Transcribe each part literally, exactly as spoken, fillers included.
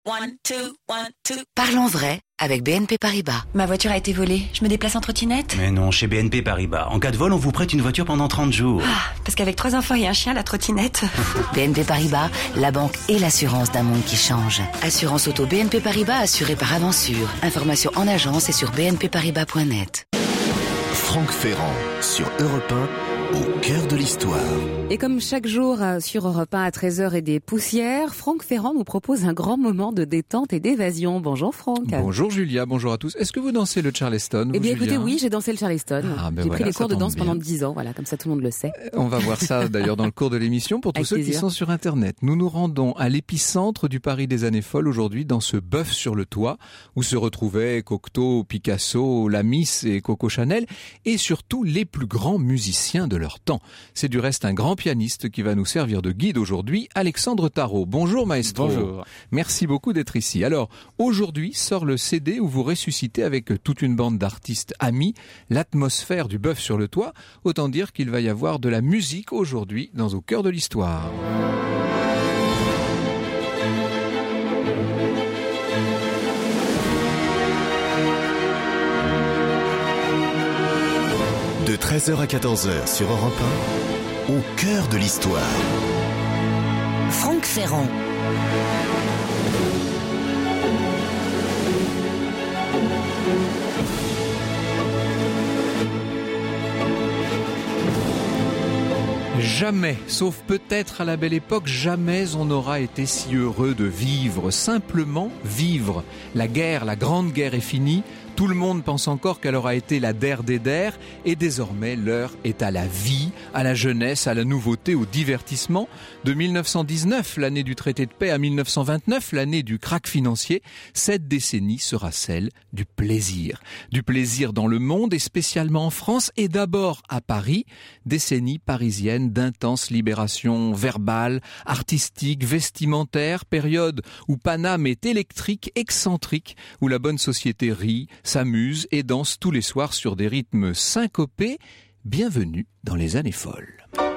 One, two, one, two. Parlons vrai avec B N P Paribas. Ma voiture a été volée. Je me déplace en trottinette. Mais non, chez B N P Paribas. En cas de vol, on vous prête une voiture pendant trente jours. Ah, parce qu'avec trois enfants et un chien, la trottinette. B N P Paribas, la banque et l'assurance d'un monde qui change. Assurance auto B N P Paribas assurée par Avansure. Information en agence et sur b n p paribas point net. Franck Ferrand sur Europe un, au cœur de l'histoire. Et comme chaque jour sur Europe un à treize heures et des poussières, Franck Ferrand nous propose un grand moment de détente et d'évasion. Bonjour Franck. Bonjour Julia, bonjour à tous. Est-ce que vous dansez le Charleston? Eh bien vous, écoutez, Julia oui, j'ai dansé le Charleston. Ah, ben j'ai voilà, pris les cours de danse bien. pendant dix ans, voilà, comme ça tout le monde le sait. On va voir ça d'ailleurs dans le cours de l'émission pour tous Avec ceux plaisir. qui sont sur Internet. Nous nous rendons à l'épicentre du Paris des années folles aujourd'hui dans ce bœuf sur le toit où se retrouvaient Cocteau, Picasso, la Miss et Coco Chanel et surtout les plus grands musiciens de leur temps. C'est du reste un grand pianiste qui va nous servir de guide aujourd'hui, Alexandre Tarot. Bonjour maestro. Bonjour. Merci beaucoup d'être ici. Alors, aujourd'hui sort le C D où vous ressuscitez avec toute une bande d'artistes amis l'atmosphère du bœuf sur le toit. Autant dire qu'il va y avoir de la musique aujourd'hui dans Au cœur de l'histoire. De treize heures à quatorze heures sur Europe un, au cœur de l'histoire. Franck Ferrand. Jamais, sauf peut-être à la belle époque, jamais on n'aura été si heureux de vivre, simplement vivre. La guerre, la grande guerre est finie. Tout le monde pense encore qu'elle aura été la der des der et désormais l'heure est à la vie, à la jeunesse, à la nouveauté, au divertissement. De mille neuf cent dix-neuf, l'année du traité de paix, à mille neuf cent vingt-neuf, l'année du krach financier, cette décennie sera celle du plaisir. Du plaisir dans le monde et spécialement en France et d'abord à Paris, décennie parisienne d'intense libération verbale, artistique, vestimentaire, période où Paname est électrique, excentrique, où la bonne société rit, s'amuse et danse tous les soirs sur des rythmes syncopés. Bienvenue dans les années folles.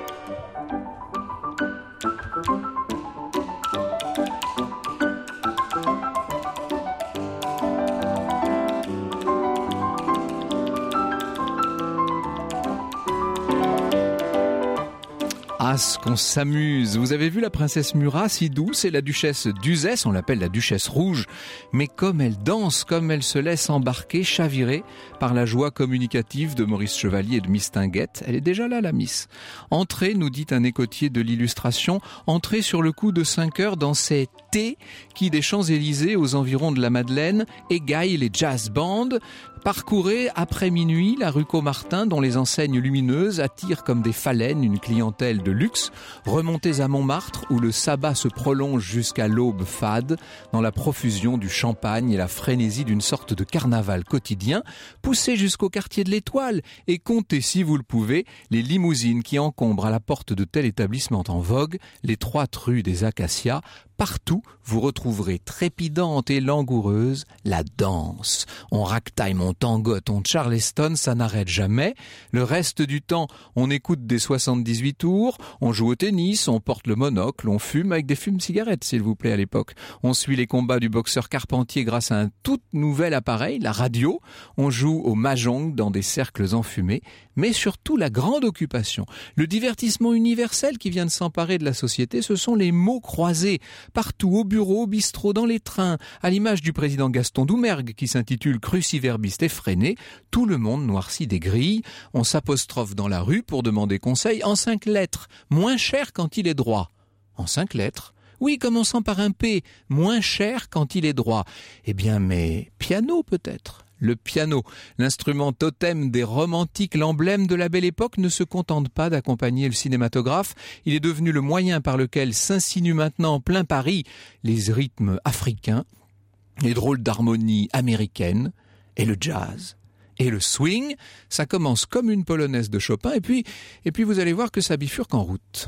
Ah, ce qu'on s'amuse. Vous avez vu la princesse Murat, si douce, et la duchesse d'Uzès, on l'appelle la duchesse rouge. Mais comme elle danse, comme elle se laisse embarquer, chavirer par la joie communicative de Maurice Chevalier et de Miss Tinguette. Elle est déjà là, la Miss. Entrez, nous dit un écotier de l'illustration, entrez sur le coup de cinq heures dans ces thés qui, des Champs-Élysées aux environs de la Madeleine, égayent les jazz bands. Parcourez après minuit la rue Caumartin dont les enseignes lumineuses attirent comme des phalènes une clientèle de luxe. Remontez à Montmartre où le sabbat se prolonge jusqu'à l'aube fade dans la profusion du champagne et la frénésie d'une sorte de carnaval quotidien. Poussez jusqu'au quartier de l'Étoile et comptez si vous le pouvez les limousines qui encombrent à la porte de tel établissement en vogue l'étroite rue des Acacias. Partout, vous retrouverez trépidante et langoureuse la danse. On ragtime, on tangote, on charleston, ça n'arrête jamais. Le reste du temps, on écoute des soixante-dix-huit tours, on joue au tennis, on porte le monocle, on fume avec des fumes-cigarettes, s'il vous plaît, à l'époque. On suit les combats du boxeur Carpentier grâce à un tout nouvel appareil, la radio. On joue au mahjong dans des cercles enfumés. Mais surtout, la grande occupation, le divertissement universel qui vient de s'emparer de la société, ce sont les mots croisés. Partout, au bureau, au bistrot, dans les trains, à l'image du président Gaston Doumergue qui s'intitule cruciverbiste effréné, tout le monde noircit des grilles. On s'apostrophe dans la rue pour demander conseil en cinq lettres, moins cher quand il est droit. En cinq lettres? Oui, commençant par un P, moins cher quand il est droit. Eh bien, mais piano peut-être. Le piano, l'instrument totem des romantiques, l'emblème de la belle époque, ne se contente pas d'accompagner le cinématographe. Il est devenu le moyen par lequel s'insinuent maintenant en plein Paris les rythmes africains, les drôles d'harmonies américaines et le jazz. Et le swing, ça commence comme une polonaise de Chopin et puis, et puis vous allez voir que ça bifurque en route.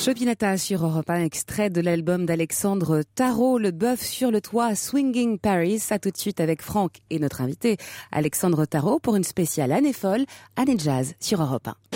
Chopinata sur Europe un, extrait de l'album d'Alexandre Tarot, Le bœuf sur le toit, Swinging Paris. Ça tout de suite avec Franck et notre invité Alexandre Tarot pour une spéciale année folle, année jazz sur Europe un.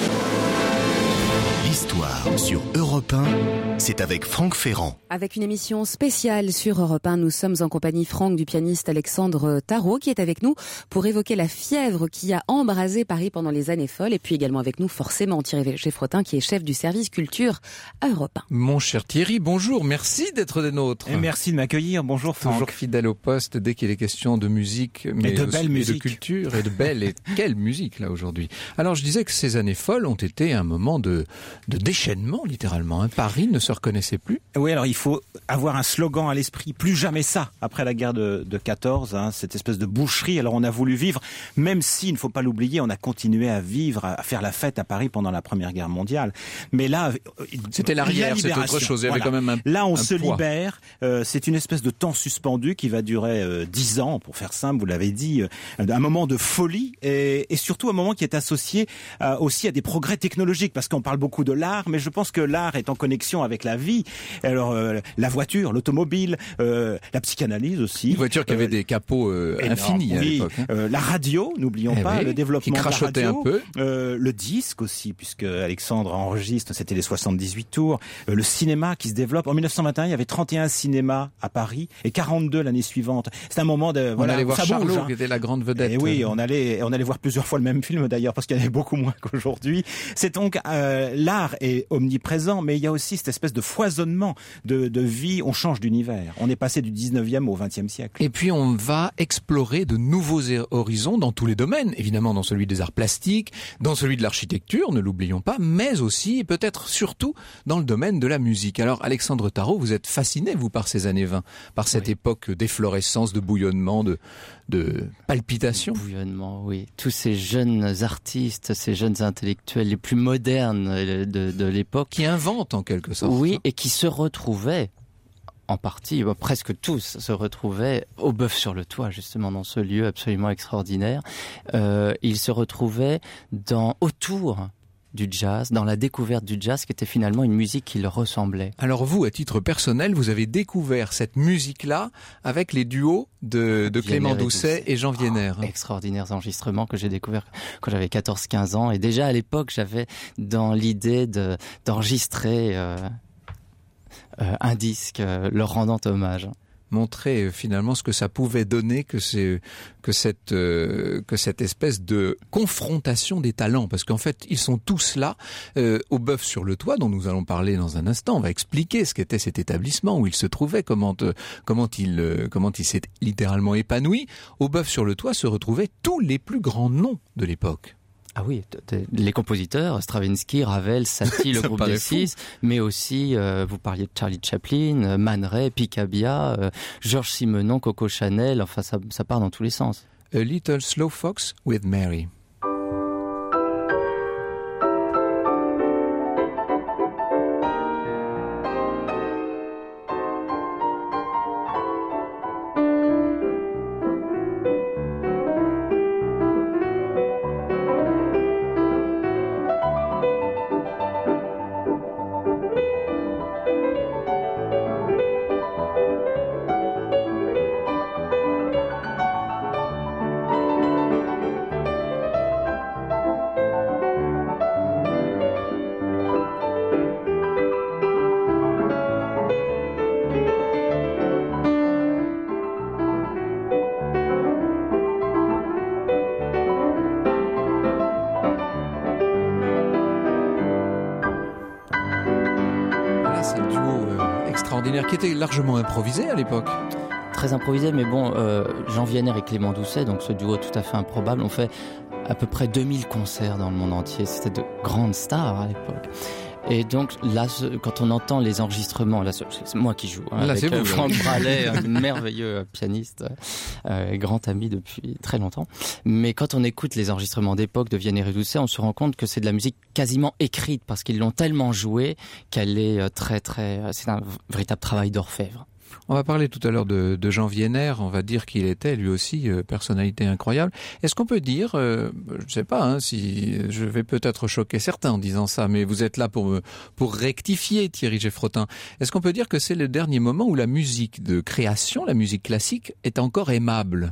L'histoire sur Europe un, c'est avec Franck Ferrand. Avec une émission spéciale sur Europe un, nous sommes en compagnie, Franck, du pianiste Alexandre Tarot, qui est avec nous pour évoquer la fièvre qui a embrasé Paris pendant les années folles. Et puis également avec nous, forcément, Thierry Geffrotin, qui est chef du service culture à Europe un. Mon cher Thierry, bonjour, merci d'être des nôtres. Et merci de m'accueillir, bonjour Franck. Toujours fidèle au poste dès qu'il est question de musique, mais et de aussi belle musique. de culture et de belle et quelle musique là aujourd'hui. Alors je disais que ces années folles ont été un moment de, de déchaînement littéralement. Hein. Paris ne se reconnaissait plus. Oui, alors il faut avoir un slogan à l'esprit, plus jamais ça, après la guerre de, de quatorze, hein, cette espèce de boucherie. Alors on a voulu vivre, même si, il ne faut pas l'oublier, on a continué à vivre, à faire la fête à Paris pendant la Première Guerre mondiale. Mais là, c'était l'arrière, c'était autre chose. Il y avait voilà. quand même un Là, on un se poids. libère. Euh, c'est une espèce de temps suspendu qui va durer euh, dix ans, pour faire simple. Vous l'avez dit, euh, un moment de folie et, et surtout un moment qui est associé euh, aussi à des progrès technologiques, parce qu'on parle beaucoup de l'art, mais je pense que l'art est en connexion avec la vie. Alors euh, la voiture, l'automobile, euh, la psychanalyse aussi. Une voiture qui avait euh, des capots euh, infinis à oui, l'époque. Hein. Euh, la radio, n'oublions eh pas, oui, le développement qui crachotait de la radio, un peu. Euh, le disque aussi, puisque Alexandre enregistre, c'était les soixante-dix-huit tours. Euh, le cinéma qui se développe. En mille neuf cent vingt et un, il y avait trente et un cinémas à Paris et quarante-deux l'année suivante. C'est un moment de on voilà, allait voir ça Charlot, bouge, hein. qui était la grande vedette. Et oui, on allait on allait voir plusieurs fois le même film d'ailleurs, parce qu'il y en avait beaucoup moins qu'aujourd'hui. C'est donc euh, l'art est omniprésent, mais il y a aussi cette espèce de foisonnement de, de vie. On change d'univers. On est passé du dix-neuvième au vingtième siècle. Et puis on va explorer de nouveaux horizons dans tous les domaines, évidemment dans celui des arts plastiques, dans celui de l'architecture, ne l'oublions pas, mais aussi et peut-être surtout dans le domaine de la musique. Alors Alexandre Tarot, vous êtes fasciné vous par ces années vingt, par cette oui. époque d'efflorescence, de bouillonnement, de, de palpitation. Bouillonnement, oui. Tous ces jeunes artistes, ces jeunes intellectuels les plus modernes de, de l'époque. Qui inventent en quelque sorte. Oui, et qui se retrouvaient en partie, bon, presque tous se retrouvaient au bœuf sur le toit, justement, dans ce lieu absolument extraordinaire. Euh, ils se retrouvaient dans, autour du jazz, dans la découverte du jazz, qui était finalement une musique qui leur ressemblait. Alors vous, à titre personnel, vous avez découvert cette musique-là avec les duos de, de Clément Doucet et Jean Vienner. Oh, extraordinaires enregistrements que j'ai découverts quand j'avais quatorze quinze ans. Et déjà à l'époque, j'avais dans l'idée de, d'enregistrer euh, euh, un disque euh, leur rendant hommage. Montrer euh, finalement ce que ça pouvait donner, que c'est que cette euh, que cette espèce de confrontation des talents, parce qu'en fait ils sont tous là euh, au bœuf sur le toit, dont nous allons parler dans un instant. On va expliquer ce qu'était cet établissement, où il se trouvait, comment euh, comment il euh, comment il s'est littéralement épanoui. Au bœuf sur le toit se retrouvaient tous les plus grands noms de l'époque. Ah oui, les compositeurs, Stravinsky, Ravel, Satie, le groupe des six, mais aussi, euh, vous parliez de Charlie Chaplin, Man Ray, Picabia, euh, Georges Simenon, Coco Chanel, enfin ça, ça part dans tous les sens. A Little Slow Fox with Mary. Qui était largement improvisé à l'époque. Très improvisé, mais bon, euh, Jean Vienner et Clément Doucet, donc ce duo tout à fait improbable, ont fait à peu près deux mille concerts dans le monde entier. C'était de grandes stars à l'époque. Et donc là, quand on entend les enregistrements, là, c'est moi qui joue, hein, là, avec c'est vous, Franck Bralet, un merveilleux pianiste, euh, grand ami depuis très longtemps. Mais quand on écoute les enregistrements d'époque de Vienner et Doucet, on se rend compte que c'est de la musique quasiment écrite, parce qu'ils l'ont tellement jouée qu'elle est très très, c'est un véritable travail d'orfèvre. On va parler tout à l'heure de, de Jean Wiener, on va dire qu'il était lui aussi euh, personnalité incroyable. Est-ce qu'on peut dire, euh, je ne sais pas hein, si je vais peut-être choquer certains en disant ça, mais vous êtes là pour me, pour rectifier Thierry Geffrotin. Est-ce qu'on peut dire que c'est le dernier moment où la musique de création, la musique classique, est encore aimable?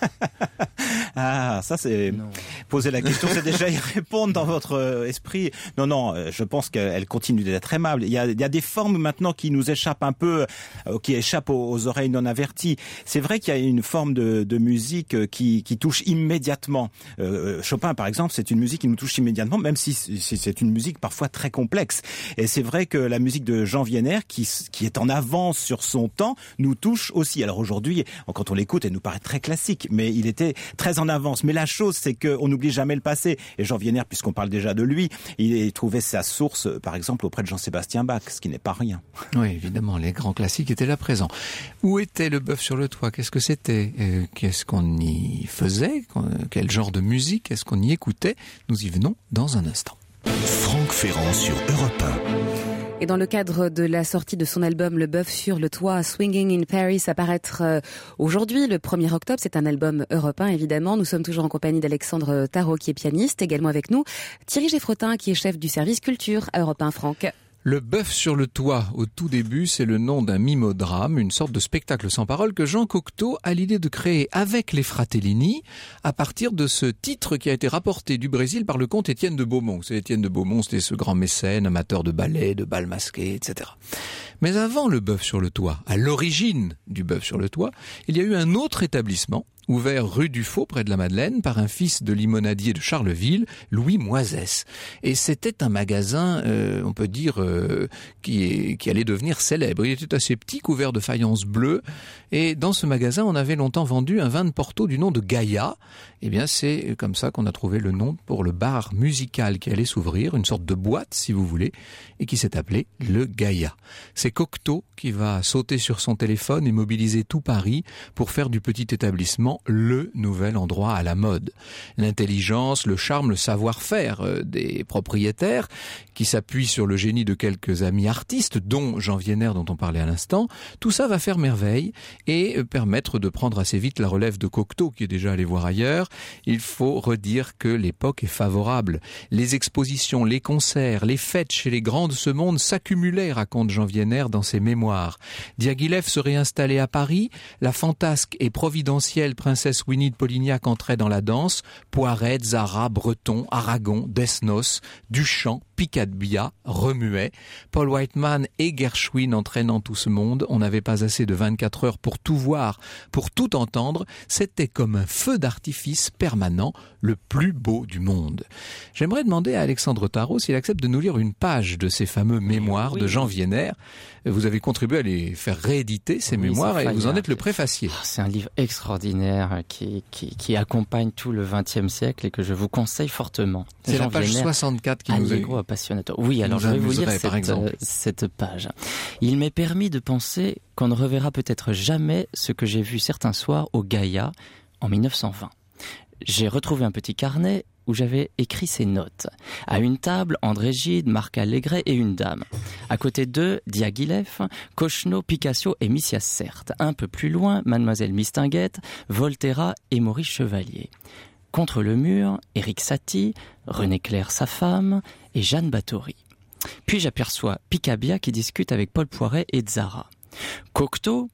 Ah, ça c'est non. Poser la question, c'est déjà y répondre dans votre esprit. Non, non, je pense qu'elle continue d'être aimable. Il y a, il y a des formes maintenant qui nous échappent un peu, euh, qui échappent aux, aux oreilles non averties. C'est vrai qu'il y a une forme de, de musique qui, qui touche immédiatement. Euh, Chopin, par exemple, c'est une musique qui nous touche immédiatement, même si c'est une musique parfois très complexe. Et c'est vrai que la musique de Jean Wiener, qui, qui est en avance sur son temps, nous touche aussi. Alors aujourd'hui, quand on l'écoute, elle nous paraît très classique, mais il était très en avance. Mais la chose, c'est qu'on n'oublie jamais le passé. Et Jean Wiener, puisqu'on parle déjà de lui, il trouvait sa source, par exemple, auprès de Jean-Sébastien Bach, ce qui n'est pas rien. Oui, évidemment, les grands classiques étaient là présents. Où était le bœuf sur le toit? Qu'est-ce que c'était? euh, Qu'est-ce qu'on y faisait? Quel genre de musique? Est-ce qu'on y écoutait? Nous y venons dans un instant. Franck Ferrand sur Europe un. Et dans le cadre de la sortie de son album Le Bœuf sur le Toit, Swinging in Paris, à paraître euh, aujourd'hui, le premier octobre. C'est un album européen, évidemment. Nous sommes toujours en compagnie d'Alexandre Tarot, qui est pianiste. Également avec nous, Thierry Geffrotin, qui est chef du service culture à Europe un. Franck. Le bœuf sur le toit, au tout début, c'est le nom d'un mimodrame, une sorte de spectacle sans parole que Jean Cocteau a l'idée de créer avec les Fratellini à partir de ce titre qui a été rapporté du Brésil par le comte Étienne de Beaumont. C'est Étienne de Beaumont, c'était ce grand mécène, amateur de ballet, de bal masqué, et cetera. Mais avant le bœuf sur le toit, à l'origine du bœuf sur le toit, il y a eu un autre établissement ouvert rue du Faux, près de la Madeleine, par un fils de limonadier de Charleville, Louis Moisès. Et c'était un magasin, euh, on peut dire, euh, qui, est, qui allait devenir célèbre. Il était assez petit, couvert de faïence bleue. Et dans ce magasin, on avait longtemps vendu un vin de Porto du nom de Gaïa. Eh bien, c'est comme ça qu'on a trouvé le nom pour le bar musical qui allait s'ouvrir, une sorte de boîte, si vous voulez, et qui s'est appelé le Gaïa. C'est Cocteau qui va sauter sur son téléphone et mobiliser tout Paris pour faire du petit établissement le nouvel endroit à la mode. L'intelligence, le charme, le savoir-faire des propriétaires qui s'appuient sur le génie de quelques amis artistes, dont Jean Wiener dont on parlait à l'instant, tout ça va faire merveille et permettre de prendre assez vite la relève de Cocteau qui est déjà allé voir ailleurs. Il faut redire que l'époque est favorable. Les expositions, les concerts, les fêtes chez les grands de ce monde s'accumulaient, raconte Jean Wiener dans ses mémoires. Diaghilev serait installé à Paris, la fantasque et providentielle princesse Winnie de Polignac entrait dans la danse, Poiret, Zara, Breton, Aragon, Desnos, Duchamp, Picabia remuait, Paul Whiteman et Gershwin entraînant tout ce monde. On n'avait pas assez de vingt-quatre heures pour tout voir, pour tout entendre. C'était comme un feu d'artifice permanent, le plus beau du monde. J'aimerais demander à Alexandre Tarot s'il accepte de nous lire une page de ces fameux mémoires oui, de Jean Wiener. Vous avez contribué à les faire rééditer, ces oui, mémoires, et vous en êtes le préfacier. C'est un livre extraordinaire qui, qui, qui accompagne tout le vingtième siècle et que je vous conseille fortement. C'est Jean la page Wiener, soixante-quatre qui nous est... Appassionateur. Oui, alors je vais vous lire cette, euh, cette page. Il m'est permis de penser qu'on ne reverra peut-être jamais ce que j'ai vu certains soirs au Gaïa en mille neuf cent vingt. J'ai retrouvé un petit carnet où j'avais écrit ces notes. À une table, André Gide, Marc Allégret et une dame. À côté d'eux, Diaghilev, Cocheneau, Picasso et Missia Certes. Un peu plus loin, Mademoiselle Mistinguett, Volterra et Maurice Chevalier. Contre le mur, Éric Satie, René Clair sa femme et Jeanne Báthory. Puis j'aperçois Picabia qui discute avec Paul Poiret et Zara. Cocteau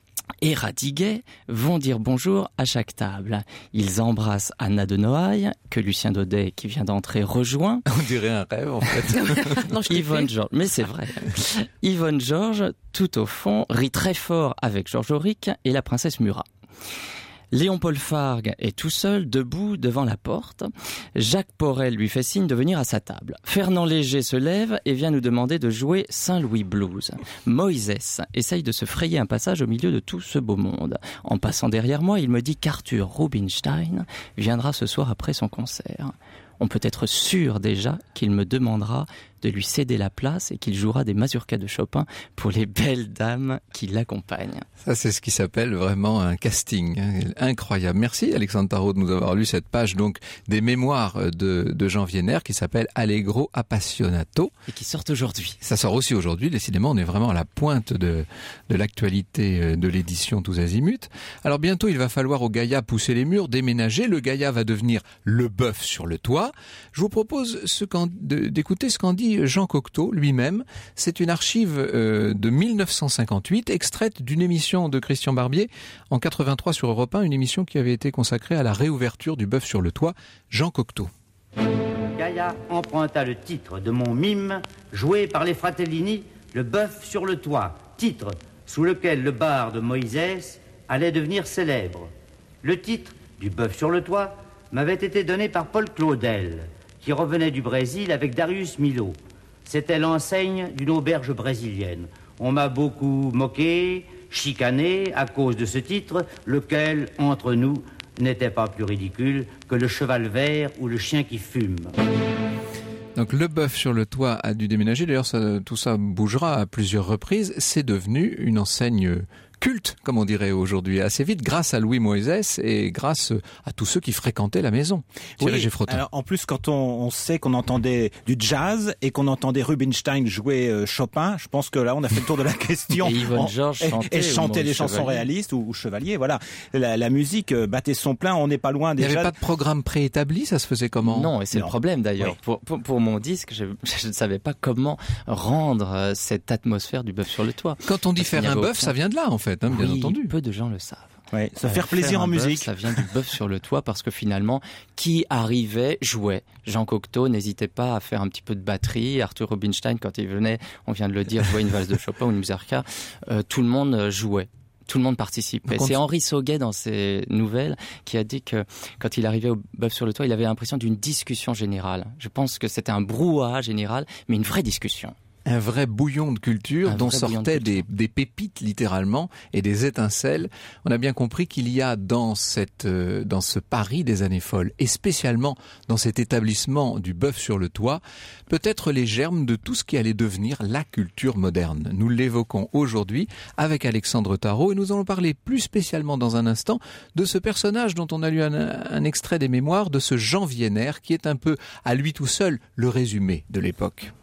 et Radiguet vont dire bonjour à chaque table. Ils embrassent Anna de Noailles, que Lucien Daudet, qui vient d'entrer, rejoint. On dirait un rêve, en fait. non, Yvonne Georges, mais c'est vrai. Yvonne Georges, tout au fond, rit très fort avec Georges Auric et la princesse Murat. Léon-Paul Fargue est tout seul, debout, devant la porte. Jacques Porel lui fait signe de venir à sa table. Fernand Léger se lève et vient nous demander de jouer Saint-Louis Blues. Moïse essaye de se frayer un passage au milieu de tout ce beau monde. En passant derrière moi, il me dit qu'Arthur Rubinstein viendra ce soir après son concert. On peut être sûr déjà qu'il me demandera de lui céder la place et qu'il jouera des mazurkas de Chopin pour les belles dames qui l'accompagnent. Ça, c'est ce qui s'appelle vraiment un casting incroyable. Merci Alexandre Tarot de nous avoir lu cette page donc des mémoires de, de Jean Wiener qui s'appelle Allegro Appassionato. Et qui sort aujourd'hui. Ça sort aussi aujourd'hui. Décidément, on est vraiment à la pointe de, de l'actualité de l'édition Tous Azimuts. Alors bientôt, il va falloir au Gaïa pousser les murs, déménager. Le Gaïa va devenir le bœuf sur le toit. Je vous propose ce qu'en, de, d'écouter ce qu'en dit Jean Cocteau lui-même. C'est une archive euh, de mille neuf cent cinquante-huit, extraite d'une émission de Christian Barbier en quatre-vingt-trois sur Europe un, une émission qui avait été consacrée à la réouverture du bœuf sur le toit. Jean Cocteau. Gaïa emprunta le titre de mon mime, joué par les Fratellini, le bœuf sur le toit, titre sous lequel le barde Moïse allait devenir célèbre. Le titre du bœuf sur le toit m'avait été donné par Paul Claudel, qui revenait du Brésil avec Darius Milhaud. C'était l'enseigne d'une auberge brésilienne. On m'a beaucoup moqué, chicané à cause de ce titre, lequel, entre nous, n'était pas plus ridicule que le cheval vert ou le chien qui fume. Donc le bœuf sur le toit a dû déménager. D'ailleurs, ça, tout ça bougera à plusieurs reprises. C'est devenu une enseigne culte, comme on dirait aujourd'hui, assez vite, grâce à Louis Moïse et grâce à tous ceux qui fréquentaient la maison. Oui, alors en plus, quand on, on sait qu'on entendait du jazz et qu'on entendait Rubinstein jouer euh, Chopin, je pense que là, on a fait le tour de la question. Et Yvonne Georges chantait, et, et chantait des chansons Chevalier. réalistes ou, ou Chevalier, voilà. La, la musique battait son plein, on n'est pas loin déjà. Il n'y avait pas de programme préétabli, ça se faisait comment? Non, et c'est non. le problème d'ailleurs. Oui. Pour, pour, pour mon disque, je, je ne savais pas comment rendre cette atmosphère du bœuf sur le toit. Quand on dit faire un bœuf, ça vient de là en fait, hein, bien oui, entendu. Peu de gens le savent. Ouais, ça fait plaisir faire en bœuf, musique. Ça vient du bœuf sur le toit parce que finalement, qui arrivait, jouait. Jean Cocteau n'hésitait pas à faire un petit peu de batterie. Arthur Rubinstein, quand il venait, on vient de le dire, jouait une valse de Chopin ou une mazurka. Euh, tout le monde jouait. Tout le monde participait. C'est Henri Sauguet dans ses nouvelles qui a dit que quand il arrivait au bœuf sur le toit, il avait l'impression d'une discussion générale. Je pense que c'était un brouhaha général, mais une vraie discussion. Un vrai bouillon de culture un dont sortaient de des, des pépites littéralement et des étincelles. On a bien compris qu'il y a dans cette euh, dans ce Paris des années folles et spécialement dans cet établissement du bœuf sur le toit, peut-être les germes de tout ce qui allait devenir la culture moderne. Nous l'évoquons aujourd'hui avec Alexandre Tarot et nous allons parler plus spécialement dans un instant de ce personnage dont on a lu un, un extrait des mémoires, de ce Jean Wiener qui est un peu à lui tout seul le résumé de l'époque.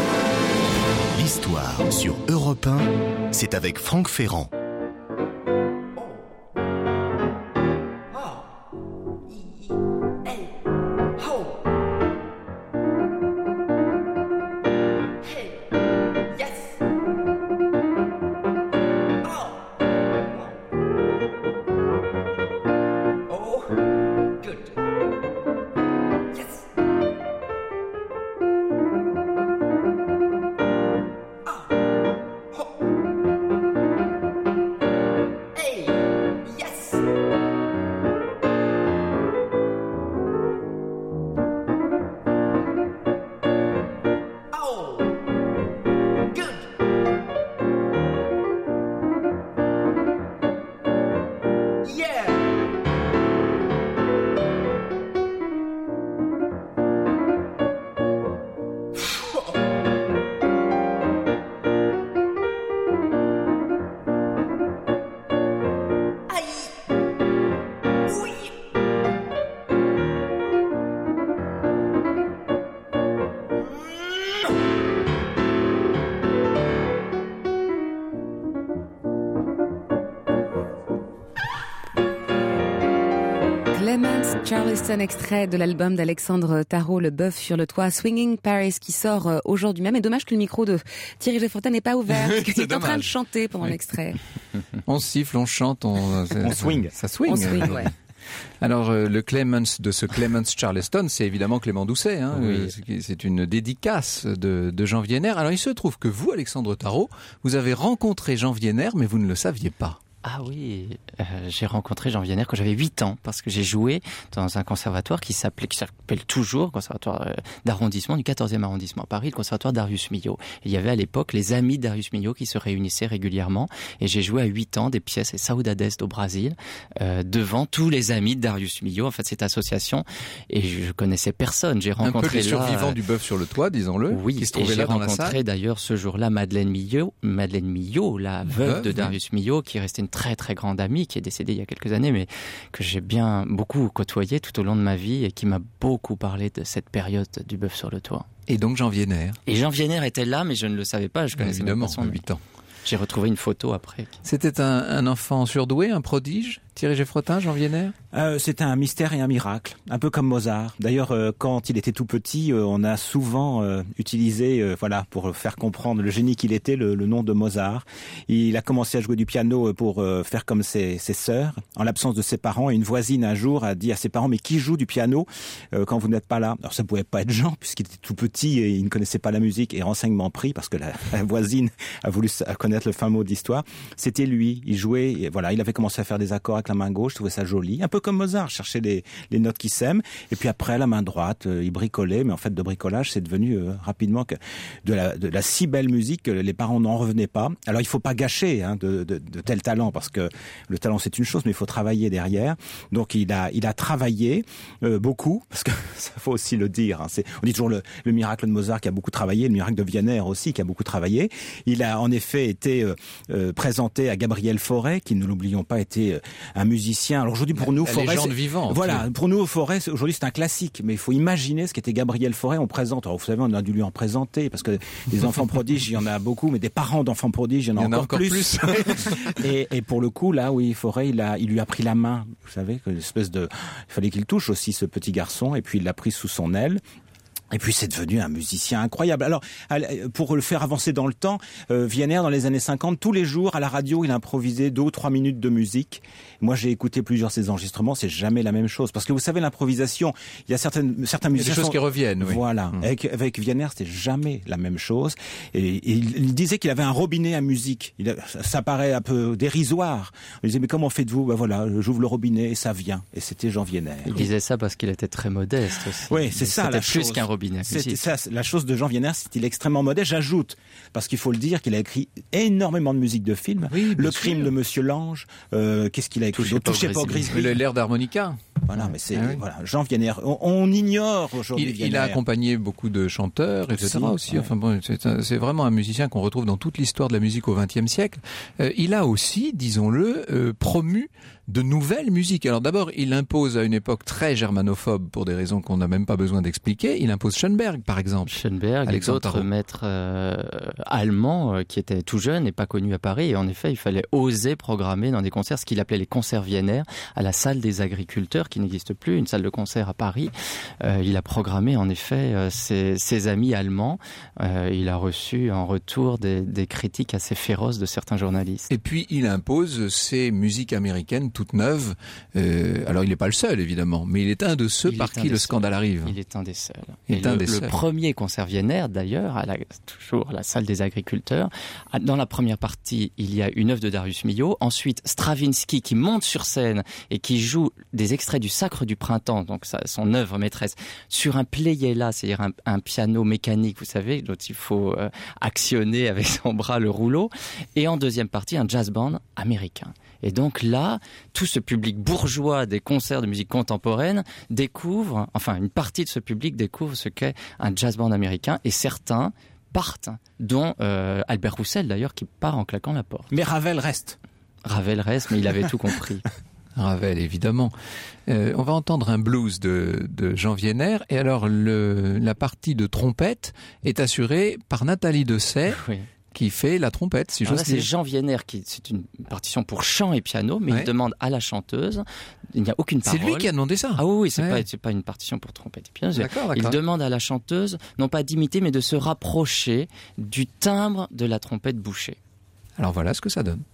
L'histoire sur Europe un, c'est avec Franck Ferrand. Charleston, extrait de l'album d'Alexandre Tarot, Le bœuf sur le toit, Swinging Paris, qui sort aujourd'hui même. Et dommage que le micro de Thierry Geoffroy n'est pas ouvert, parce qu'il est en train de chanter pendant oui. l'extrait. On siffle, on chante, on, on swing. Ça swing. On swing, ouais. Alors euh, le Clemens de ce Clemens Charleston, c'est évidemment Clément Doucet. Hein, oui. euh, c'est une dédicace de, de Jean Wiener. Alors il se trouve que vous, Alexandre Tarot, vous avez rencontré Jean Wiener, mais vous ne le saviez pas. Ah oui, euh, j'ai rencontré Jean Wiener quand j'avais huit ans, parce que j'ai joué dans un conservatoire qui s'appelait, qui s'appelle toujours, conservatoire d'arrondissement, du quatorzième arrondissement à Paris, le conservatoire Darius Milhaud. Il y avait à l'époque les amis de Darius Milhaud qui se réunissaient régulièrement, et j'ai joué à huit ans des pièces et Saudades do Brasil, euh, devant tous les amis de Darius Milhaud, en fait cette association, et je connaissais personne. J'ai rencontré un peu les survivants là, du bœuf sur le toit, disons-le, oui, qui se trouvaient là dans la salle. J'ai rencontré d'ailleurs ce jour-là Madeleine Milhaud, Madeleine Milhaud, la veuve, veuve de Darius oui. Milhaud, qui est restée une très très grande amie, qui est décédée il y a quelques années, mais que j'ai bien beaucoup côtoyée tout au long de ma vie et qui m'a beaucoup parlé de cette période du bœuf sur le toit. Et donc Jean Wiener. Et Jean Wiener était là, mais je ne le savais pas, je connaissais évidemment, même pas son nom. huit ans. J'ai retrouvé une photo après. C'était un, un enfant surdoué, un prodige, Thierry Geffrotin, Jean Wiener? euh, C'était un mystère et un miracle, un peu comme Mozart. D'ailleurs, euh, quand il était tout petit, euh, on a souvent euh, utilisé, euh, voilà, pour faire comprendre le génie qu'il était, le, le nom de Mozart. Il a commencé à jouer du piano pour euh, faire comme ses, ses sœurs, en l'absence de ses parents. Et une voisine un jour a dit à ses parents: mais qui joue du piano euh, quand vous n'êtes pas là? Alors ça pouvait pas être Jean, puisqu'il était tout petit et il ne connaissait pas la musique. Et renseignement pris, parce que la, la voisine a voulu connaître le fin mot d'histoire, c'était lui. Il jouait, et voilà, il avait commencé à faire des accords avec la main gauche, je trouvais ça joli, un peu comme Mozart, chercher les, les notes qui s'aiment, et puis après la main droite, euh, il bricolait, mais en fait de bricolage c'est devenu euh, rapidement que de, la, de la si belle musique que les parents n'en revenaient pas. Alors il faut pas gâcher hein, de, de, de tel talent, parce que le talent c'est une chose, mais il faut travailler derrière. Donc il a, il a travaillé euh, beaucoup, parce que ça faut aussi le dire, hein, c'est, on dit toujours le, le miracle de Mozart qui a beaucoup travaillé, le miracle de Wiener aussi qui a beaucoup travaillé. Il a en effet été euh, euh, présenté à Gabriel Fauré, qui ne l'oublions pas était euh, un musicien. Alors aujourd'hui pour nous, la Fauré, légende vivante. Voilà, oui. Pour nous Fauré aujourd'hui c'est un classique, mais il faut imaginer ce qu'était Gabriel Fauré. On présente, alors vous savez, on a dû lui en présenter parce que des enfants prodiges, il y en a beaucoup, mais des parents d'enfants prodiges, il y en a, il y en encore, a encore plus. plus. et, et pour le coup là, oui, Fauré, il a, il lui a pris la main. Vous savez, une espèce de, il fallait qu'il touche aussi ce petit garçon, et puis il l'a pris sous son aile. Et puis c'est devenu un musicien incroyable. Alors, pour le faire avancer dans le temps, euh, Wiener, dans les années cinquante, tous les jours à la radio, il improvisait deux ou trois minutes de musique. Moi, j'ai écouté plusieurs de ses enregistrements, c'est jamais la même chose. Parce que vous savez, l'improvisation, il y a certaines, certains musiciens... Il y a des choses sont... qui reviennent, oui. Voilà. Mmh. Avec, avec Wiener, c'était jamais la même chose. Et, et il, il disait qu'il avait un robinet à musique. Il a, ça paraît un peu dérisoire. Il disait, mais comment faites-vous? Ben voilà, j'ouvre le robinet et ça vient. Et c'était Jean Wiener. Il disait ça parce qu'il était très modeste aussi. Oui, c'est ça la plus chose. qu'un robinet. C'était ça, la chose de Jean Wiener, c'est qu'il est extrêmement modeste. J'ajoute, parce qu'il faut le dire, qu'il a écrit énormément de musique de film. Oui, le sûr. Crime de Monsieur Lange. Euh, qu'est-ce qu'il a écrit? Touchez, Touchez pas au Grisby. L'air d'harmonica. Voilà, ouais. mais c'est ah oui. voilà, Jean Wiener. On, on ignore aujourd'hui. Il, il a accompagné beaucoup de chanteurs, et cetera. Aussi. Ouais. Enfin bon, c'est, un, c'est vraiment un musicien qu'on retrouve dans toute l'histoire de la musique au vingtième siècle. Euh, il a aussi, disons-le, euh, promu de nouvelles musiques. Alors d'abord, il impose à une époque très germanophobe pour des raisons qu'on n'a même pas besoin d'expliquer. Il impose Schoenberg, par exemple. Schoenberg et d'autres maîtres euh, allemands euh, qui étaient tout jeunes et pas connus à Paris. Et en effet, il fallait oser programmer dans des concerts ce qu'il appelait les concerts Wiener à la salle des agriculteurs, qui n'existe plus, une salle de concert à Paris. Euh, il a programmé en effet euh, ses, ses amis allemands. Euh, il a reçu en retour des, des critiques assez féroces de certains journalistes. Et puis il impose ses musiques américaines toutes neuves. Euh, alors il n'est pas le seul évidemment, mais il est un de ceux il par qui le seuls. scandale arrive. Il est un des seuls. Il et est le, un des le seuls. premier concert Wiener d'ailleurs, à la, toujours à la salle des agriculteurs. Dans la première partie, il y a une œuvre de Darius Milhaud. Ensuite, Stravinsky qui monte sur scène et qui joue des extraits du Sacre du Printemps, donc sa, son œuvre maîtresse, sur un playella, c'est-à-dire un, un piano mécanique, vous savez, dont il faut euh, actionner avec son bras le rouleau. Et en deuxième partie, un jazz band américain. Et donc là, tout ce public bourgeois des concerts de musique contemporaine découvre, enfin une partie de ce public découvre ce qu'est un jazz band américain, et certains partent, dont euh, Albert Roussel d'ailleurs, qui part en claquant la porte. Mais Ravel reste. Ravel reste, mais il avait tout compris. Ravel, évidemment. Euh, on va entendre un blues de, de Jean Wiener, et alors le, la partie de trompette est assurée par Nathalie Dessay. Oui. Qui fait la trompette, si j'ose dire. C'est Jean Wiener, qui c'est une partition pour chant et piano, mais ouais. il demande à la chanteuse, il n'y a aucune parole. C'est lui qui a demandé ça. Ah oui, oui c'est ouais. pas c'est pas une partition pour trompette et piano. D'accord, il d'accord. demande à la chanteuse non pas d'imiter, mais de se rapprocher du timbre de la trompette bouchée. Alors voilà ce que ça donne.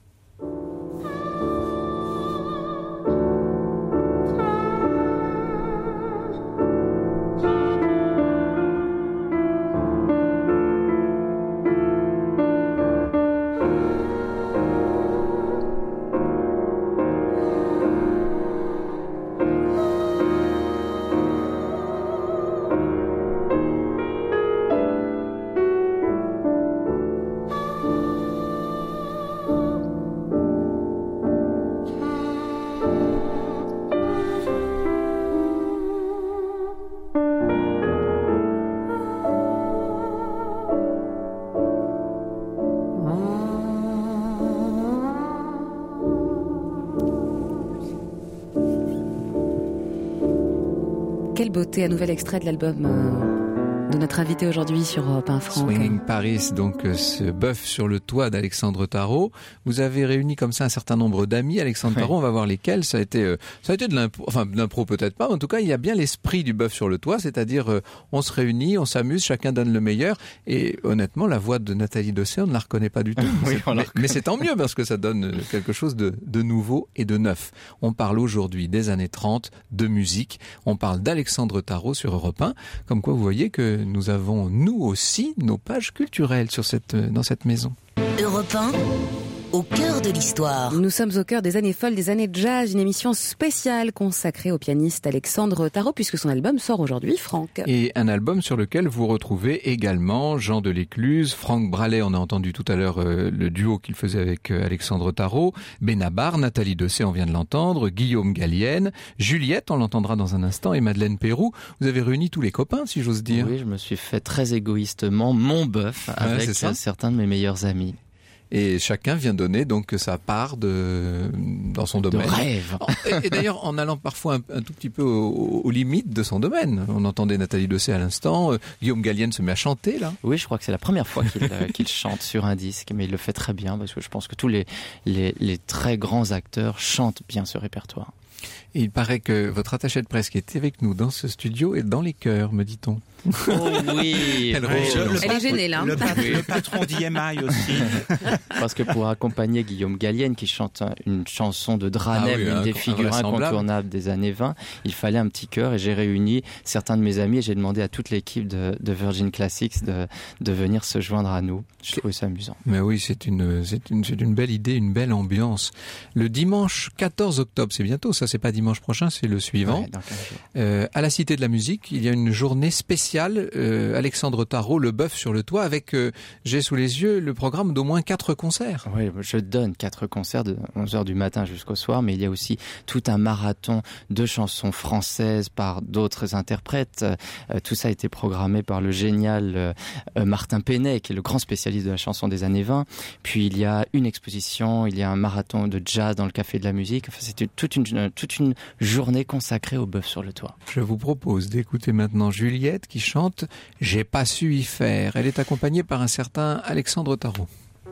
quelle beauté, un nouvel extrait de l'album euh, de notre invité aujourd'hui sur Europe un, Franck. Swinging Paris, donc euh, ce bœuf sur le toit d'Alexandre Tarot. Vous avez réuni comme ça un certain nombre d'amis, Alexandre Tarot, oui. On va voir lesquels. Ça a été, euh, ça a été de l'impro, enfin de l'impro peut-être pas, mais en tout cas il y a bien l'esprit du bœuf sur le toit, c'est-à-dire euh, on se réunit, on s'amuse, chacun donne le meilleur. Et honnêtement, la voix de Nathalie Dessay, on ne la reconnaît pas du tout. Oui, c'est, mais, mais c'est tant mieux parce que ça donne quelque chose de, de nouveau et de neuf. On parle aujourd'hui des années trente, de musique. On parle d'Alexandre Tarot sur Europe un. Comme quoi, vous voyez que nous avons, nous aussi, nos pages culturelles sur cette, dans cette maison. Europe un, au cœur de l'histoire. Nous sommes au cœur des années folles, des années de jazz, une émission spéciale consacrée au pianiste Alexandre Tarot, puisque son album sort aujourd'hui, Franck. Et un album sur lequel vous retrouvez également Jean Delécluse, Franck Bralet, on a entendu tout à l'heure euh, le duo qu'il faisait avec euh, Alexandre Tarot, Benabar, Nathalie Dessay, on vient de l'entendre, Guillaume Gallienne, Juliette, on l'entendra dans un instant, et Madeleine Peyroux. Vous avez réuni tous les copains, si j'ose dire. Oui, je me suis fait très égoïstement mon bœuf avec ouais, certains de mes meilleurs amis. Et chacun vient donner donc sa part de dans son domaine. De rêve. Et, et d'ailleurs, en allant parfois un, un tout petit peu aux, aux limites de son domaine. On entendait Nathalie Dessay à l'instant. Euh, Guillaume Gallienne se met à chanter là. Oui, je crois que c'est la première fois qu'il, euh, qu'il chante sur un disque, mais il le fait très bien parce que je pense que tous les les, les très grands acteurs chantent bien ce répertoire. Et il paraît que votre attachée de presse qui est avec nous dans ce studio est dans les chœurs, me dit-on. Oh oui, Elle, oh, le, Elle est gênée là. Le, le, le patron d'I M I aussi. Parce que pour accompagner Guillaume Gallienne qui chante une chanson de Dranem, ah oui, une des figures incontournables des années vingt, il fallait un petit chœur et j'ai réuni certains de mes amis et j'ai demandé à toute l'équipe de, de Virgin Classics de, de venir se joindre à nous. Je trouvais ça amusant. Mais oui, c'est une, c'est une, c'est une belle idée, une belle ambiance. Le dimanche quatorze octobre, c'est bientôt, ça c'est pas dimanche prochain, c'est le suivant. Ouais, euh, à la Cité de la Musique, il y a une journée spéciale Euh, Alexandre Tarot, le bœuf sur le toit, avec, euh, j'ai sous les yeux, le programme d'au moins quatre concerts. Oui, je donne quatre concerts de onze heures du matin jusqu'au soir, mais il y a aussi tout un marathon de chansons françaises par d'autres interprètes. Euh, tout ça a été programmé par le génial euh, Martin Penet, qui est le grand spécialiste de la chanson des années vingt. Puis il y a une exposition, il y a un marathon de jazz dans le Café de la Musique. Enfin, c'était toute une, toute une journée consacrée au bœuf sur le toit. Je vous propose d'écouter maintenant Juliette qui chante « J'ai pas su y faire ». Elle est accompagnée par un certain Alexandre Tarot.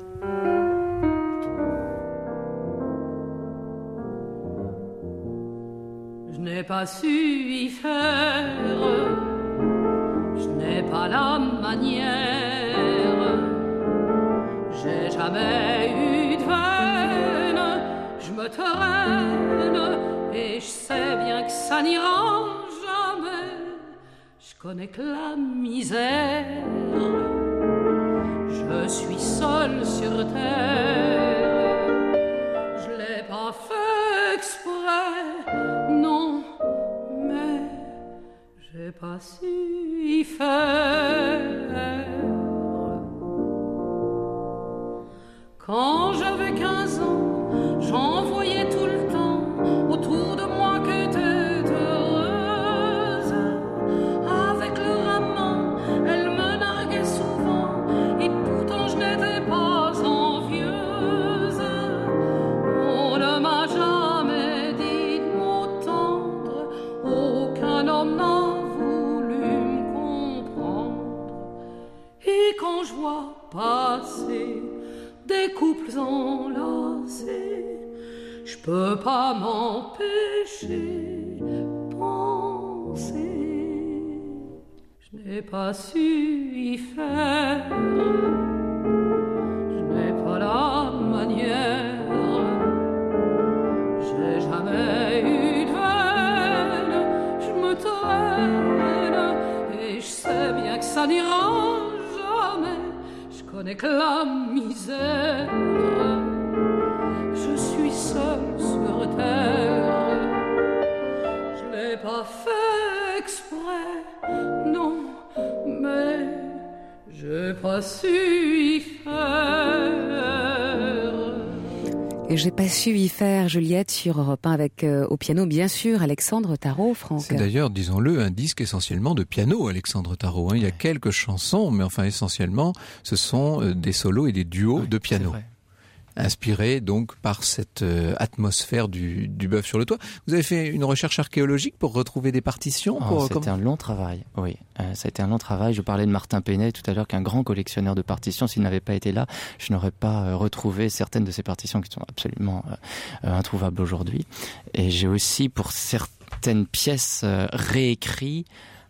Je n'ai pas su y faire, je n'ai pas la manière, j'ai jamais eu de veine, je me traîne et je sais bien que ça n'ira jamais. Je connais que la misère, je suis seul sur terre, je l'ai pas fait exprès, non, mais j'ai pas su y faire. Quand j'avais quinze ans, j'en voyais tout le temps autour de moi que t'es heureuse. Avec leur amant, elle me narguait souvent, et pourtant je n'étais pas envieuse. On ne m'a jamais dit de mots tendres, aucun homme n'a voulu me comprendre. Et quand je vois passer des couples enlacés, je peux pas m'empêcher penser. Je n'ai pas su y faire, je n'ai pas la manière, j'ai jamais eu de veine, je me traîne et je sais bien que ça n'ira jamais. Je connais que la misère, je suis seul sur terre, je l'ai pas fait exprès, non, mais j'ai pas su y faire. Et j'ai pas su y faire, Juliette, sur Europe un, avec euh, au piano, bien sûr, Alexandre Tarot, Franck. C'est d'ailleurs, disons-le, un disque essentiellement de piano, Alexandre Tarot. Hein. Il y a quelques chansons, mais enfin, essentiellement, ce sont euh, des solos et des duos de piano. inspiré donc par cette euh, atmosphère du, du bœuf sur le toit. Vous avez fait une recherche archéologique pour retrouver des partitions oh, pour, C'était comme... un long travail, oui. Euh, ça a été un long travail. Je parlais de Martin Penet tout à l'heure, qu'un grand collectionneur de partitions. S'il n'avait pas été là, je n'aurais pas euh, retrouvé certaines de ces partitions qui sont absolument euh, euh, introuvables aujourd'hui. Et j'ai aussi, pour certaines pièces, euh, réécrit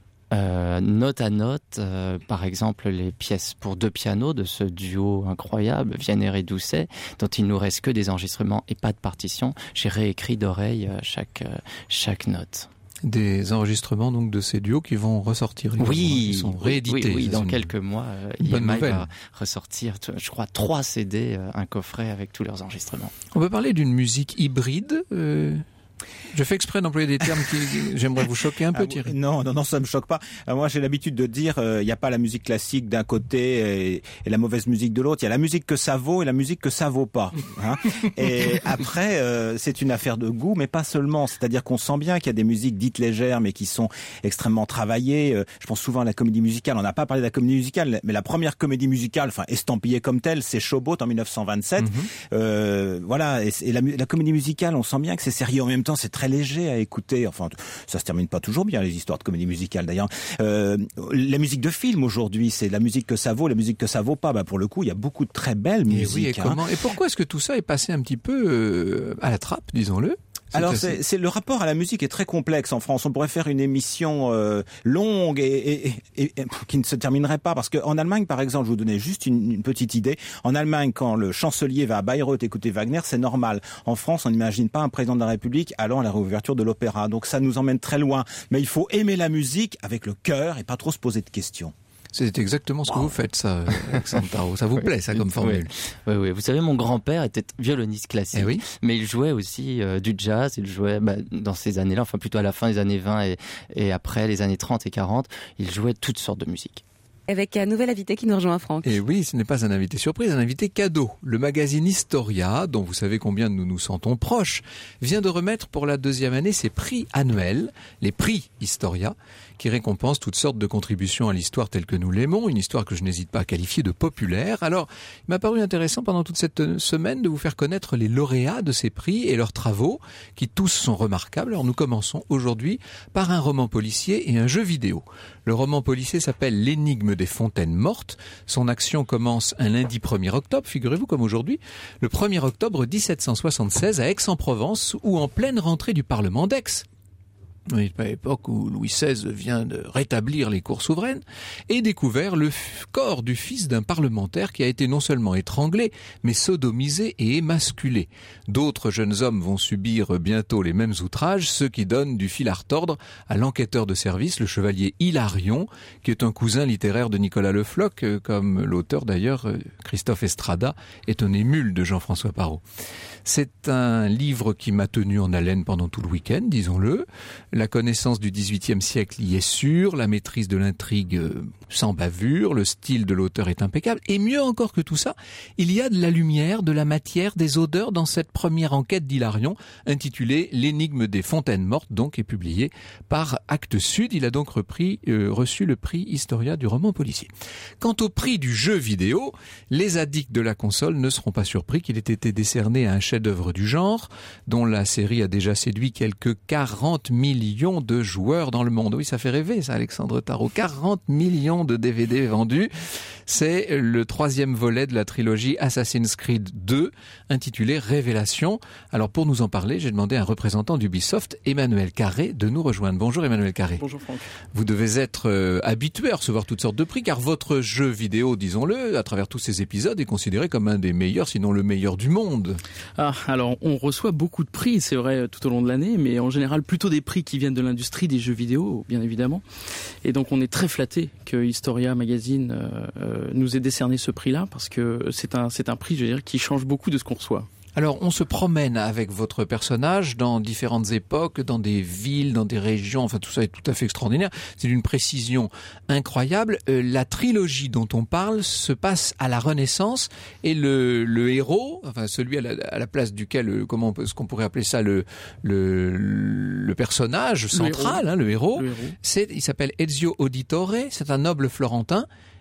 Euh, note à note, euh, par exemple les pièces pour deux pianos de ce duo incroyable, Vianney et Doucet, dont il nous reste que des enregistrements et pas de partition. J'ai réécrit d'oreille euh, chaque euh, chaque note. Des enregistrements donc de ces duos qui vont ressortir. Oui, ils sont réédités. Oui, oui, dans quelques mois, euh, I M I va ressortir, je crois, trois C D, euh, un coffret avec tous leurs enregistrements. On peut parler d'une musique hybride. Euh... Je fais exprès d'employer des termes qui j'aimerais vous choquer un peu, ah, Thierry. Non, non, non, ça me choque pas. Alors, moi, j'ai l'habitude de dire, il euh, n'y a pas la musique classique d'un côté et, et la mauvaise musique de l'autre. Il y a la musique que ça vaut et la musique que ça vaut pas. Hein. Et après, euh, c'est une affaire de goût, mais pas seulement. C'est-à-dire qu'on sent bien qu'il y a des musiques dites légères, mais qui sont extrêmement travaillées. Euh, je pense souvent à la comédie musicale. On n'a pas parlé de la comédie musicale, mais la première comédie musicale, enfin estampillée comme telle, c'est Showboat en dix-neuf cent vingt-sept. Mm-hmm. Euh, voilà. Et, et la, la comédie musicale, on sent bien que c'est sérieux en même temps. C'est très léger à écouter. Enfin, ça se termine pas toujours bien, les histoires de comédie musicale d'ailleurs. Euh, la musique de film aujourd'hui, c'est la musique que ça vaut, la musique que ça vaut pas. Bah, pour le coup, il y a beaucoup de très belles musiques. Et oui, et, hein. comment, et pourquoi est-ce que tout ça est passé un petit peu euh, à la trappe, disons-le? C'est Alors, c'est, c'est le rapport à la musique est très complexe en France. On pourrait faire une émission euh, longue et, et, et, et, et qui ne se terminerait pas, parce qu'en Allemagne, par exemple, je vous donnais juste une, une petite idée. En Allemagne, quand le chancelier va à Bayreuth écouter Wagner, c'est normal. En France, on n'imagine pas un président de la République allant à la réouverture de l'opéra. Donc, ça nous emmène très loin. Mais il faut aimer la musique avec le cœur et pas trop se poser de questions. C'est exactement ce que wow. vous faites, ça, Alexandre Tarot. Ça vous oui, plaît, ça, comme formule? Oui, oui, oui. Vous savez, mon grand-père était violoniste classique, eh oui. mais il jouait aussi euh, du jazz. Il jouait bah, dans ces années-là, enfin plutôt à la fin des années vingt et, et après les années trente et quarante, il jouait toutes sortes de musique. Avec un nouvel invité qui nous rejoint, Franck. Et oui, ce n'est pas un invité surprise, un invité cadeau. Le magazine Historia, dont vous savez combien nous nous sentons proches, vient de remettre pour la deuxième année ses prix annuels, les prix Historia, qui récompensent toutes sortes de contributions à l'histoire telle que nous l'aimons, une histoire que je n'hésite pas à qualifier de populaire. Alors, il m'a paru intéressant pendant toute cette semaine de vous faire connaître les lauréats de ces prix et leurs travaux, qui tous sont remarquables. Alors, nous commençons aujourd'hui par un roman policier et un jeu vidéo. Le roman policier s'appelle L'énigme des fontaines mortes. Son action commence un lundi premier octobre, figurez-vous comme aujourd'hui, le premier octobre dix-sept cent soixante-seize à Aix-en-Provence, ou en pleine rentrée du Parlement d'Aix. Oui, à l'époque où Louis seize vient de rétablir les cours souveraines, et découvert le f- corps du fils d'un parlementaire qui a été non seulement étranglé, mais sodomisé et émasculé. D'autres jeunes hommes vont subir bientôt les mêmes outrages, ceux qui donnent du fil à retordre à l'enquêteur de service, le chevalier Hilarion, qui est un cousin littéraire de Nicolas Le Floch, comme l'auteur d'ailleurs, Christophe Estrada, est un émule de Jean-François Parrot. C'est un livre qui m'a tenu en haleine pendant tout le week-end, disons-le. La connaissance du dix-huitième siècle y est sûre, la maîtrise de l'intrigue euh, sans bavure, le style de l'auteur est impeccable. Et mieux encore que tout ça, il y a de la lumière, de la matière, des odeurs dans cette première enquête d'Hilarion, intitulée L'énigme des fontaines mortes, donc, et publiée par Actes Sud. Il a donc repris, euh, reçu le prix Historia du roman policier. Quant au prix du jeu vidéo, les addicts de la console ne seront pas surpris qu'il ait été décerné à un chef-d'œuvre du genre, dont la série a déjà séduit quelques quarante millions de joueurs dans le monde. Oui, ça fait rêver, ça, Alexandre Tarot. quarante millions de D V D vendus. C'est le troisième volet de la trilogie Assassin's Creed deux, intitulé Révélation. Alors, pour nous en parler, j'ai demandé à un représentant d'Ubisoft, Emmanuel Carré, de nous rejoindre. Bonjour, Emmanuel Carré. Bonjour, Franck. Vous devez être euh, habitué à recevoir toutes sortes de prix, car votre jeu vidéo, disons-le, à travers tous ces épisodes, est considéré comme un des meilleurs, sinon le meilleur du monde. Ah, alors, on reçoit beaucoup de prix, c'est vrai, tout au long de l'année, mais en général, plutôt des prix qui viennent de l'industrie des jeux vidéo, bien évidemment. Et donc, on est très flatté que Historia Magazine euh, nous ait décerné ce prix-là, parce que c'est un, c'est un prix, je veux dire, qui change beaucoup de ce qu'on reçoit. Alors, on se promène avec votre personnage dans différentes époques, dans des villes, dans des régions, enfin tout ça est tout à fait extraordinaire. C'est d'une précision incroyable. Euh, la trilogie dont on parle se passe à la Renaissance et le, le héros, enfin celui à la, à la place duquel, euh, comment est-ce qu'on pourrait appeler ça, le, le, le personnage central, le héros, hein, le héros, le héros. C'est, il s'appelle Ezio Auditore, c'est un noble florentin.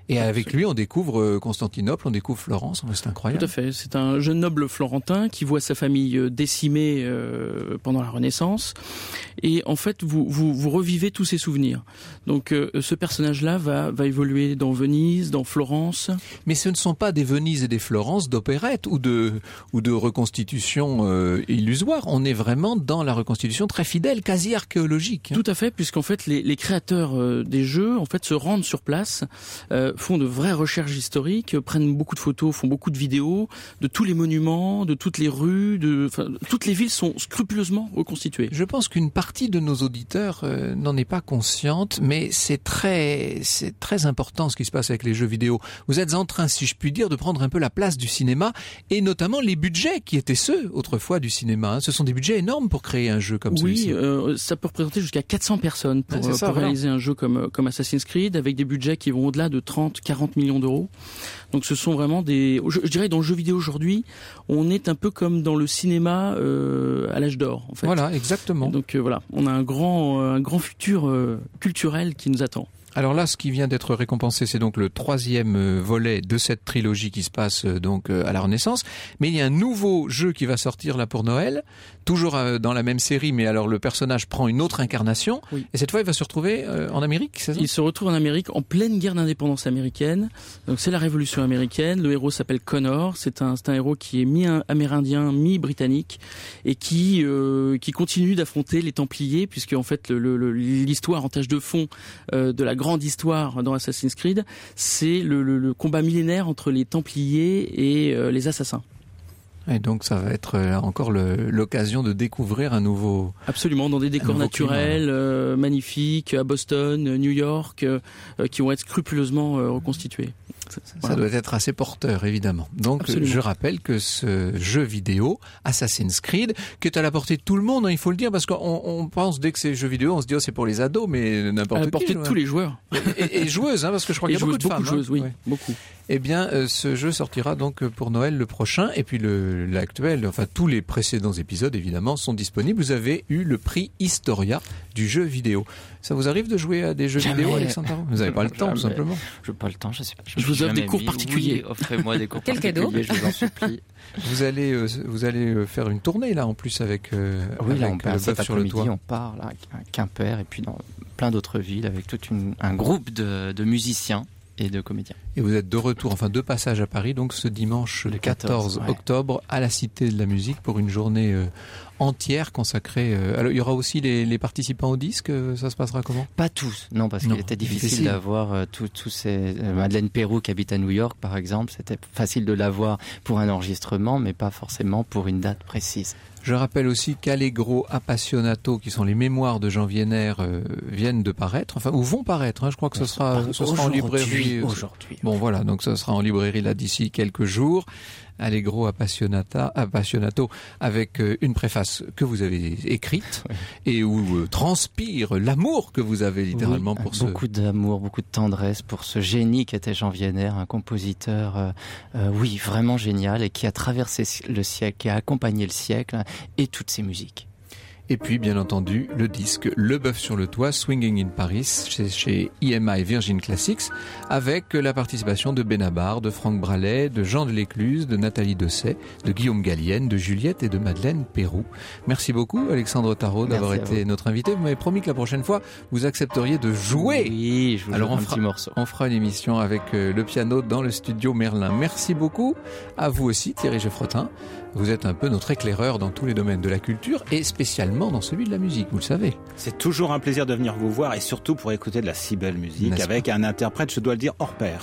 Et avec lui, on découvre Constantinople, on découvre Florence. C'est incroyable. Tout à fait. C'est un jeune noble florentin qui voit sa famille décimée euh, pendant la Renaissance. Et en fait, vous, vous, vous revivez tous ses souvenirs. Donc, euh, ce personnage-là va, va évoluer dans Venise, dans Florence. Mais ce ne sont pas des Venise et des Florence d'opérette ou de, ou de reconstitution euh, illusoire. On est vraiment dans la reconstitution très fidèle, quasi archéologique. Tout à fait, puisqu'en fait, les, les créateurs euh, des jeux, en fait, se rendent sur place, euh, font de vraies recherches historiques, prennent beaucoup de photos, font beaucoup de vidéos de tous les monuments, de toutes les rues, de, enfin, toutes les villes sont scrupuleusement reconstituées. Je pense qu'une partie de nos auditeurs euh, n'en est pas consciente, mais c'est très, c'est très important ce qui se passe avec les jeux vidéo. Vous êtes en train, si je puis dire, de prendre un peu la place du cinéma, et notamment les budgets qui étaient ceux autrefois du cinéma. Hein. Ce sont des budgets énormes pour créer un jeu comme oui, celui-ci. Oui, euh, ça peut représenter jusqu'à quatre cents personnes pour, ouais, ça, pour voilà. réaliser un jeu comme, comme Assassin's Creed, avec des budgets qui vont au-delà de trente, quarante millions d'euros. Donc ce sont vraiment des... Je, je dirais dans le jeu vidéo aujourd'hui, on est un peu comme dans le cinéma euh, à l'âge d'or, en fait. Voilà, exactement. Et donc euh, voilà, on a un grand, un grand futur euh, culturel qui nous attend. Alors là, ce qui vient d'être récompensé, c'est donc le troisième volet de cette trilogie qui se passe donc à la Renaissance. Mais il y a un nouveau jeu qui va sortir là pour Noël, toujours dans la même série, mais alors le personnage prend une autre incarnation. Oui. Et cette fois, il va se retrouver en Amérique, c'est ça ? Il se retrouve en Amérique en pleine guerre d'indépendance américaine. Donc c'est la Révolution américaine. Le héros s'appelle Connor. C'est un, c'est un héros qui est mi-amérindien, mi-britannique, et qui euh, qui continue d'affronter les Templiers, puisque en fait le, le, l'histoire en tâche de fond euh, de la grande histoire dans Assassin's Creed, c'est le, le, le combat millénaire entre les Templiers et euh, les assassins. Et donc ça va être là encore le, l'occasion de découvrir un nouveau... Absolument, dans des décors naturels euh, magnifiques, à Boston, New York, euh, qui vont être scrupuleusement euh, reconstitués. Ça voilà. doit être assez porteur, évidemment. Donc, Absolument. Je rappelle que ce jeu vidéo, Assassin's Creed, qui est à la portée de tout le monde, hein, il faut le dire, parce qu'on on pense, dès que c'est jeu vidéo, on se dit, oh, c'est pour les ados, mais n'importe qui. À la portée de tous les joueurs. Et, et, et joueuses, hein, parce que je crois qu'il y a beaucoup de beaucoup femmes. De joueuses, hein. oui, ouais. beaucoup. Eh bien, euh, ce jeu sortira donc pour Noël le prochain, et puis le, l'actuel, enfin, tous les précédents épisodes, évidemment, sont disponibles. Vous avez eu le prix Historia du jeu vidéo. Ça vous arrive de jouer à des jeux jamais. vidéo, Alexandre ? Vous n'avez pas le temps, jamais. tout simplement. Je n'ai pas le temps, je sais pas. Je, je vous offre des cours mis. particuliers. Oui, offrez-moi des cours Quel particuliers, cadeau. je vous en supplie. Vous allez, euh, vous allez faire une tournée, là, en plus, avec, euh, oui, avec là, on part, le cet bœuf sur le toit. On part, là, à Quimper, et puis dans plein d'autres villes, avec tout une, un groupe de, de musiciens et de comédiens. Et vous êtes de retour, enfin de passage à Paris, donc ce dimanche le quatorze, quatorze ouais. octobre, à la Cité de la Musique, pour une journée euh, entière consacrée. Euh, alors, il y aura aussi les, les participants au disque, euh, ça se passera comment ? Pas tous, non, parce non, qu'il était difficile, difficile. d'avoir euh, tous tout ces... Euh, Madeleine Peyroux, qui habite à New York, par exemple, c'était facile de l'avoir pour un enregistrement, mais pas forcément pour une date précise. Je rappelle aussi qu'Allegro Appassionato, qui sont les mémoires de Jean Vienner, euh, viennent de paraître, enfin, ou vont paraître, hein, je crois que ce sera, ce sera en librairie. Aujourd'hui. Bon, voilà, donc ça sera en librairie là d'ici quelques jours. Allegro Appassionata, Appassionato, avec euh, une préface que vous avez écrite oui. et où euh, transpire l'amour que vous avez littéralement oui, pour ce... Beaucoup d'amour, beaucoup de tendresse pour ce génie qu'était Jean Vienner, un compositeur, euh, euh, oui, vraiment génial, et qui a traversé le siècle, qui a accompagné le siècle, hein, et toutes ses musiques. Et puis, bien entendu, le disque Le Bœuf sur le Toit, Swinging in Paris, chez, chez E M I Virgin Classics, avec la participation de Benabar, de Franck Bralet, de Jean de l'Écluse, de Nathalie Dessay, de Guillaume Gallienne, de Juliette et de Madeleine Peyroux. Merci beaucoup, Alexandre Tarot, d'avoir été notre invité. Vous m'avez promis que la prochaine fois, vous accepteriez de jouer. Oui, je vous Alors, on un fera, petit morceau. On fera une émission avec le piano dans le studio Merlin. Merci beaucoup. À vous aussi, Thierry Geffrotin. Vous êtes un peu notre éclaireur dans tous les domaines de la culture et spécialement dans celui de la musique, vous le savez. C'est toujours un plaisir de venir vous voir et surtout pour écouter de la si belle musique N'est-ce avec pas un interprète, je dois le dire, hors pair.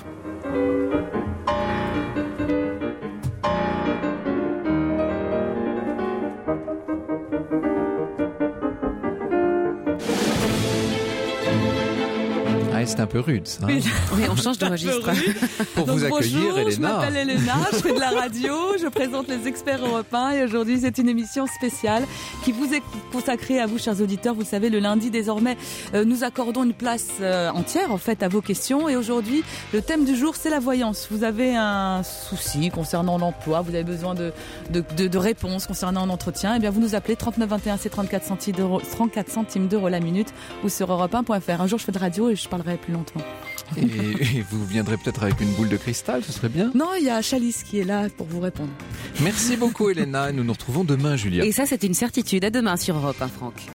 Ah, c'est un peu rude, ça. Hein. Oui, oui, on change de registre. Pour Donc, vous accueillir, bonjour, Elena. Je m'appelle Elena, je fais de la radio, je présente les experts européens et aujourd'hui c'est une émission spéciale qui vous est consacrée à vous, chers auditeurs. Vous le savez, le lundi désormais, euh, nous accordons une place euh, entière en fait à vos questions et aujourd'hui le thème du jour c'est la voyance. Vous avez un souci concernant l'emploi, vous avez besoin de, de, de, de réponses concernant un entretien, et bien vous nous appelez trente-neuf vingt et un, c'est trente-quatre centimes d'euros, trente-quatre centimes d'euros la minute ou sur europe un point f r. Un jour je fais de radio et je parlerai plus lentement. Et, et vous viendrez peut-être avec une boule de cristal, ce serait bien. Non, il y a Chalice qui est là pour vous répondre. Merci beaucoup Elena, nous nous retrouvons demain Julia. Et ça c'est une certitude. À demain sur Europe un, Franck.